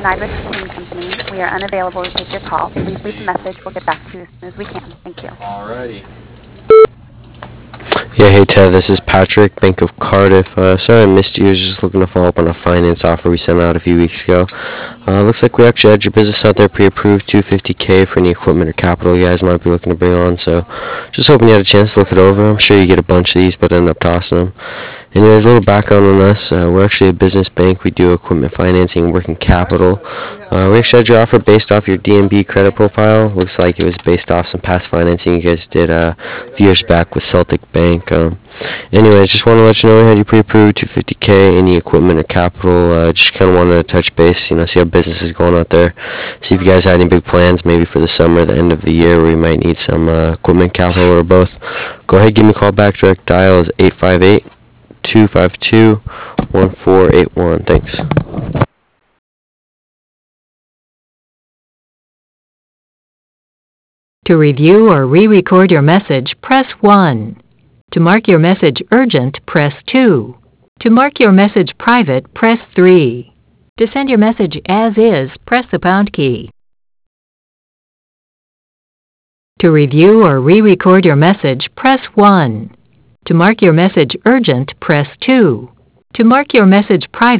Nidrick Cleaning Company. We are unavailable to take your call. Please leave a message. We'll get back to you as soon as we can. Thank you. Alrighty. Yeah, hey Ted, this is Patrick, Bank of Cardiff. Sorry I missed you. I was just looking to follow up on a finance offer we sent out a few weeks ago. Looks like we actually had your business out there pre-approved, $250K for any equipment or capital you guys might be looking to bring on. So just hoping you had a chance to look it over. I'm sure you get a bunch of these, but end up tossing them. Anyways, a little background on us. We're actually a business bank. We do equipment financing, working capital. We actually had your offer based off your DNB credit profile. Looks like it was based off some past financing you guys did a few years back with Celtic Bank. Anyways, just want to let you know we had you pre-approved, $250K, any equipment or capital. Just kind of wanted to touch base, see how business is going out there. See if you guys had any big plans, maybe for the summer, the end of the year, where you might need some equipment, capital, or both. Go ahead, give me a call back. Direct dial is 858-252-1481. Thanks. To review or re-record your message, press 1. To mark your message urgent, press 2. To mark your message private, press 3. To send your message as is, press the pound key. To review or re-record your message, press 1. To mark your message urgent, press 2. To mark your message private,